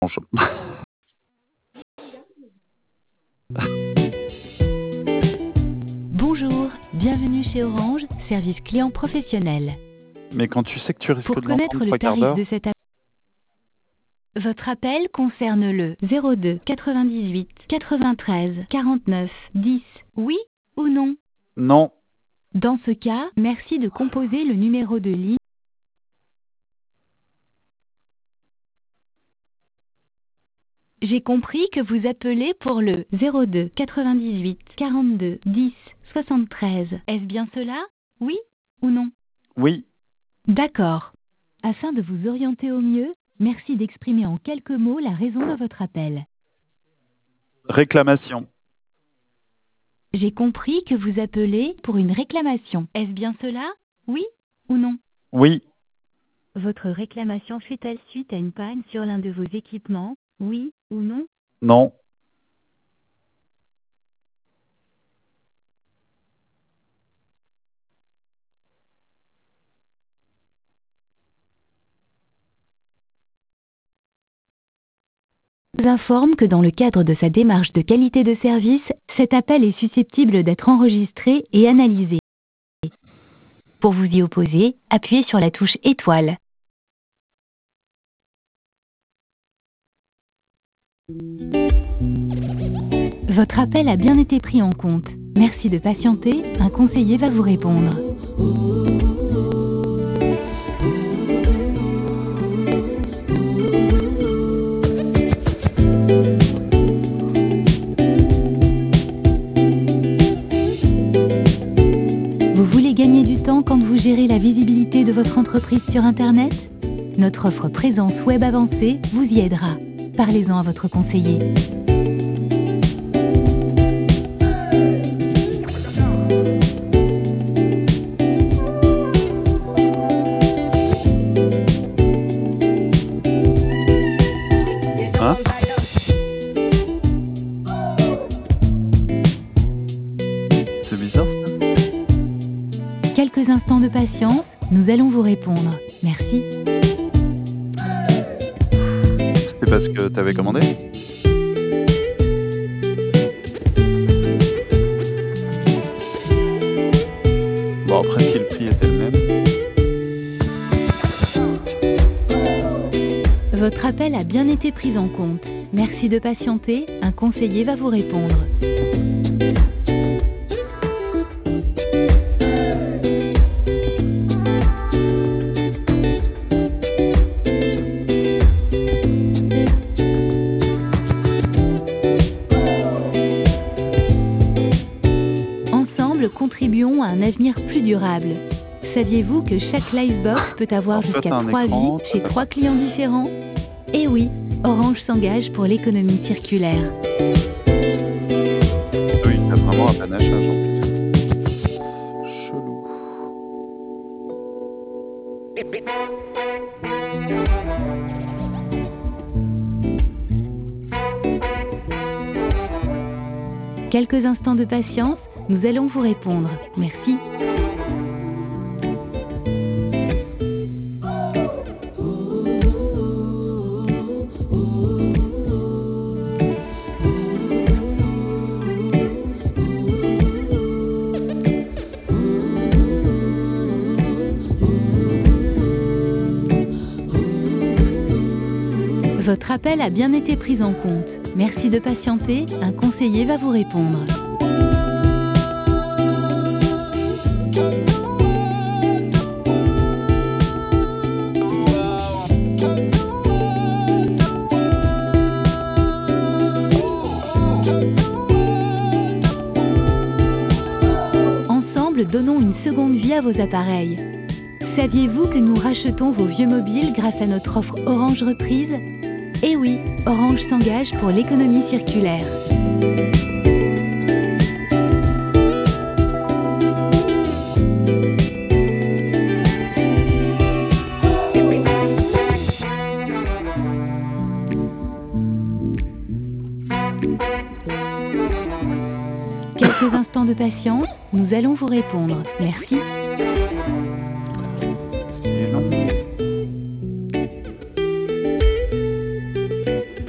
Bonjour, bienvenue chez Orange, service client professionnel. Mais quand tu sais que tu risques Pour de l'entendre connaître le 3 quarts tarif d'heure, de cet appel, votre appel concerne le 02 98 93 49 10. Oui ou non? non. Dans ce cas, merci de composer le numéro de ligne. J'ai compris que vous appelez pour le 02 98 42 10 73. Est-ce bien cela? Oui ou non? Oui, D'accord. Afin de vous orienter au mieux, merci d'exprimer en quelques mots la raison de votre appel. réclamation. J'ai compris que vous appelez pour une réclamation. Est-ce bien cela? Oui ou non? Oui, Votre réclamation fait-elle suite à une panne sur l'un de vos équipements? Oui ou non? non. Je vous informe que dans le cadre de sa démarche de qualité de service, cet appel est susceptible d'être enregistré et analysé. Pour vous y opposer, appuyez sur la touche étoile. Votre appel a bien été pris en compte. Merci de patienter, un conseiller va vous répondre. Vous voulez gagner du temps quand vous gérez la visibilité de votre entreprise sur Internet? Notre offre Présence Web avancée vous y aidera. Parlez-en à votre conseiller. Hein? C'est bizarre ça. Quelques instants de patience, nous allons vous répondre. Merci. C'est parce que t'avais commandé? Bon, après, si le prix était le même. Votre appel a bien été pris en compte. Merci de patienter, un conseiller va vous répondre. Ensemble, contribuons à un avenir plus durable. Saviez-vous que chaque Livebox peut avoir Alors, toi, jusqu'à t'as un 3 écran, vies chez t'as 3 clients différents? Eh oui, Orange s'engage pour l'économie circulaire. Oui, t'as vraiment un panachage en plus. Chelou. Quelques instants de patience, nous allons vous répondre. Merci. Votre appel a bien été pris en compte. Merci de patienter, un conseiller va vous répondre. Ensemble, donnons une seconde vie à vos appareils. Saviez-vous que nous rachetons vos vieux mobiles grâce à notre offre Orange Reprise? Eh oui, Orange s'engage pour l'économie circulaire. Quelques instants de patience, nous allons vous répondre. Merci. Et non.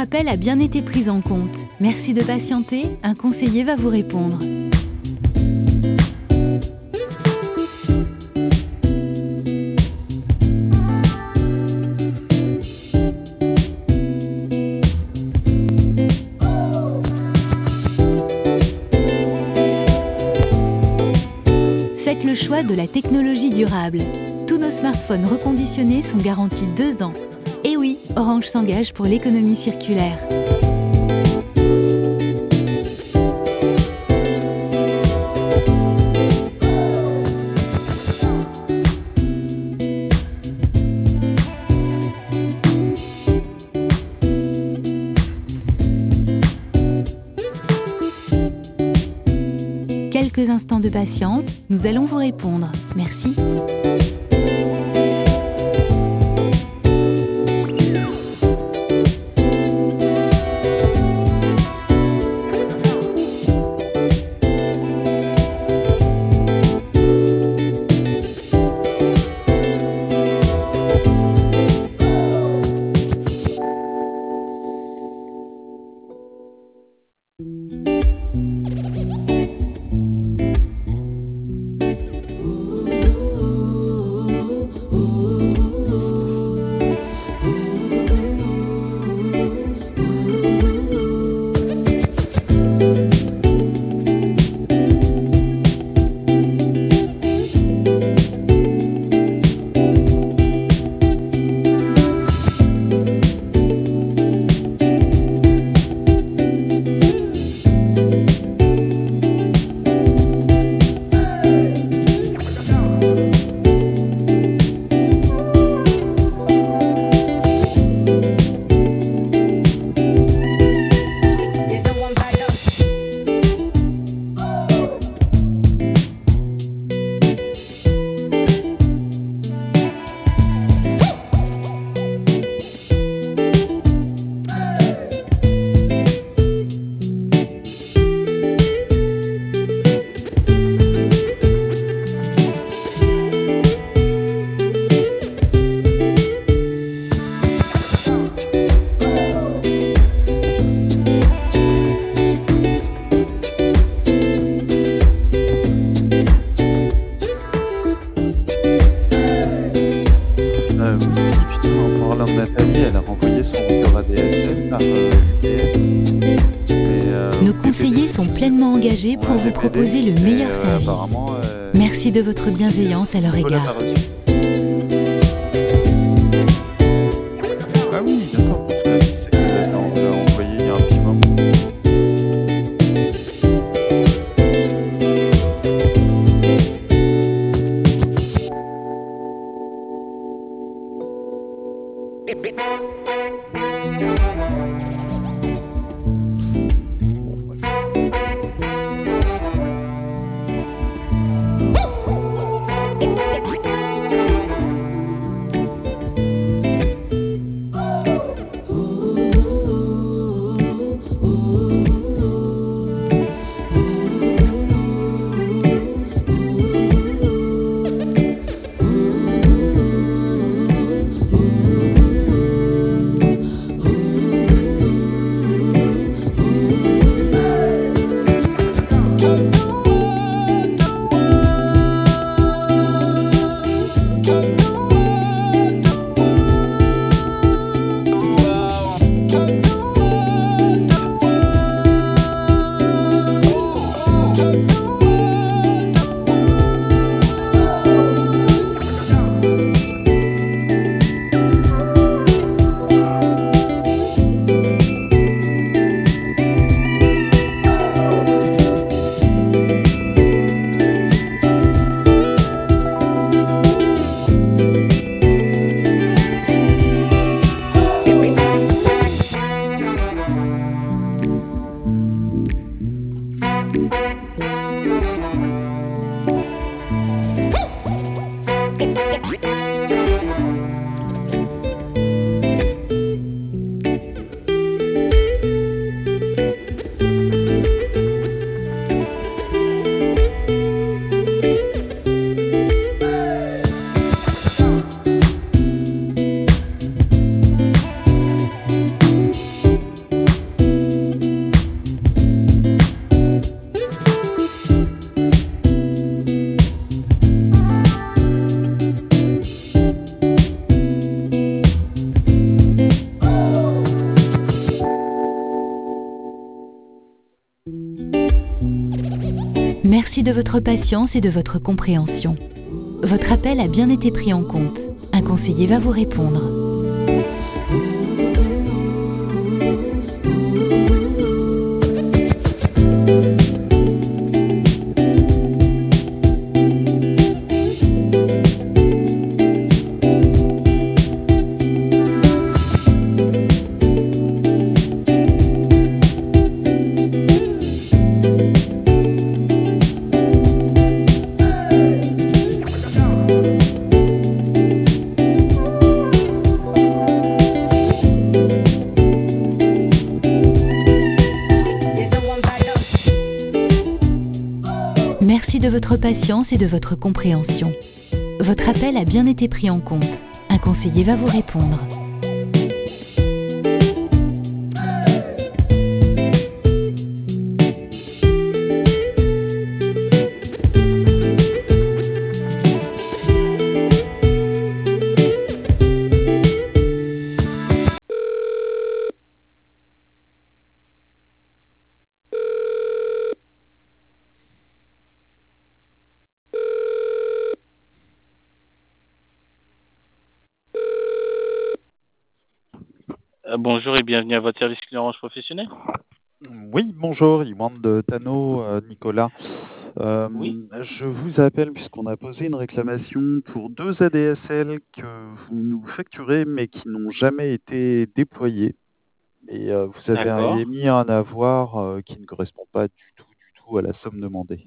appel a bien été pris en compte. Merci de patienter, un conseiller va vous répondre. Faites le choix de la technologie durable. Tous nos smartphones reconditionnés sont garantis 2 ans. Et oui, Orange s'engage pour l'économie circulaire. Quelques instants de patience, nous allons vous répondre. Merci. Nathalie, elle a renvoyé son routeur ADSL par UPS. Nos conseillers sont pleinement engagés pour vous proposer le meilleur service. Merci de votre bienveillance à leur égard. Ah oui, d'accord, parce que c'est qu'elle l'a envoyé il y a un petit moment. Merci de votre patience et de votre compréhension. Votre appel a bien été pris en compte. Un conseiller va vous répondre. Merci de votre patience et de votre compréhension. Votre appel a bien été pris en compte. Un conseiller va vous répondre. Bonjour et bienvenue à votre service client Orange professionnel. Oui, bonjour, Iwan de Tano, Nicolas. Oui. Je vous appelle puisqu'on a posé une réclamation pour 2 ADSL que vous nous facturez mais qui n'ont jamais été déployés. Et vous avez D'accord. émis un avoir qui ne correspond pas du tout à la somme demandée.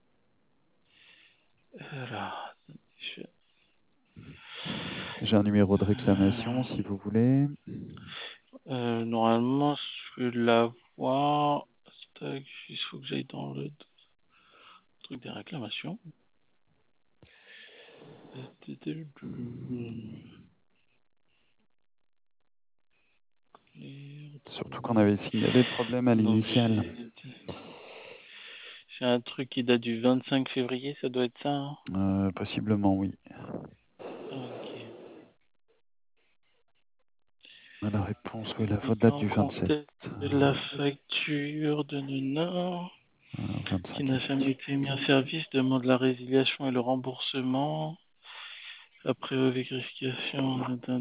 Alors, J'ai un numéro de réclamation si vous voulez. normalement, je vais l'avoir. Tac, il faut que j'aille dans le truc des réclamations. Surtout qu'on avait signalé le problème à Donc, l'initial. j'ai un truc qui date du 25 février, ça doit être ça, hein. Possiblement, oui. Ok. La réponse, oui, la Et faute date en du 27. contexte de la facture de Nona, qui 25 n'a jamais effectivement. été mis en service, demande la résiliation et le remboursement. Après vérification,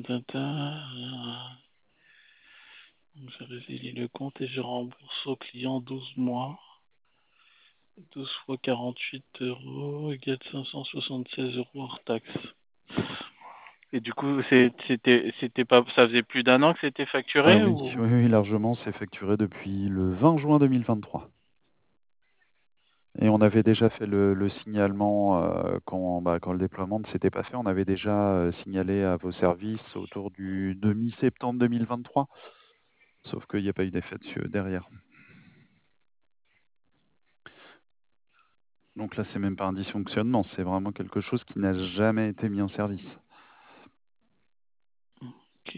je résilie le compte et je rembourse au client 12 mois. 12 fois 48 euros égale 576 euros hors taxe. Et du coup, c'était pas, ça faisait plus d'un an que c'était Ah facturé oui, ou? oui, largement, c'est facturé depuis le 20 juin 2023. Et on avait déjà fait le signalement quand le déploiement ne s'était pas fait. On avait déjà signalé à vos services autour de mi-septembre 2023. Sauf qu'il n'y a pas eu d'effet derrière. Donc là, c'est même pas un dysfonctionnement, c'est vraiment quelque chose qui n'a jamais été mis en service. Ok.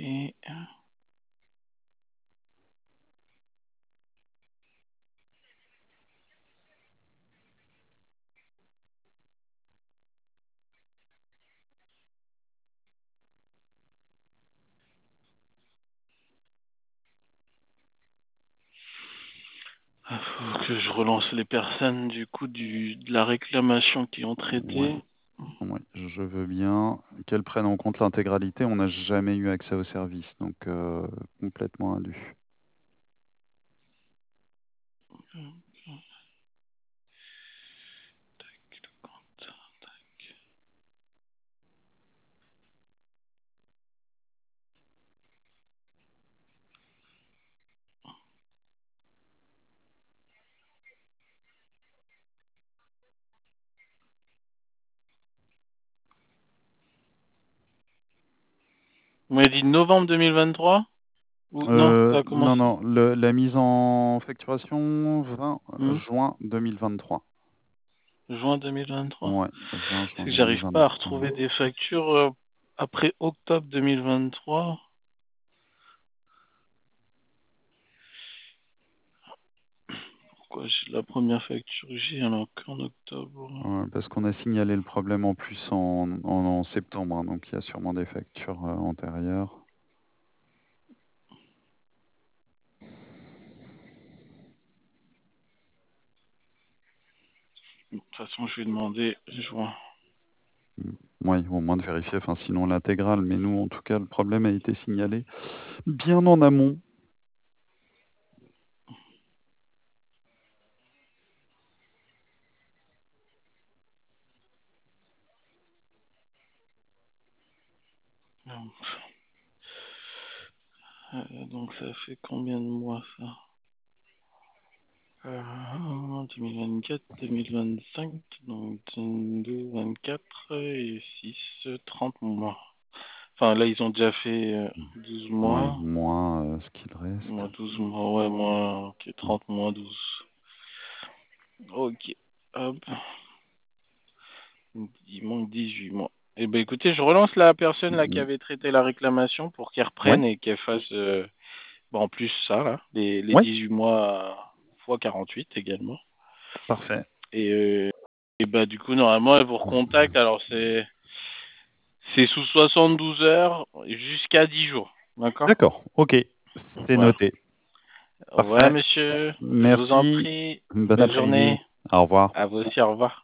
Il faut que je relance les personnes du coup de la réclamation qui ont traité. Ouais. Oui, je veux bien qu'elles prennent en compte l'intégralité. On n'a jamais eu accès au service, donc complètement indu. Vous m'avez dit novembre 2023? Ou non, ça a commencé? Non, la mise en facturation 20 juin 2023. Juin 2023. Ouais, 20 C'est juin que j'arrive pas à 2023. retrouver des factures après octobre 2023. Pourquoi la première facture que j'ai alors qu'en octobre? Ouais, parce qu'on a signalé le problème en plus en septembre, hein, donc il y a sûrement des factures antérieures. De toute façon, je vais demander juin. Oui, au moins de vérifier, enfin sinon l'intégrale, mais nous, en tout cas, le problème a été signalé bien en amont. Donc ça fait combien de mois ça 2024, 2025, donc 22, 24 et 6, 30 mois. Enfin là ils ont déjà fait 12 Ouais, mois. moins ce qu'il reste. Moins 12 mois, ouais, moins ok, 30 moins 12. Ok, hop. Il manque 18 mois. Eh ben écoutez, je relance la personne là qui avait traité la réclamation pour qu'elle Ouais, reprenne et qu'elle fasse en plus ça, là, les ouais, 18 mois fois 48 également. parfait. Et bah du coup, normalement, elle vous recontacte. Alors c'est sous 72 heures jusqu'à 10 jours. D'accord? D'accord, ok, c'est Voilà. noté. Voilà, Parfait. monsieur. Je vous en Merci. prie. Bon Belle après-midi. journée. Au revoir. À vous aussi, au revoir.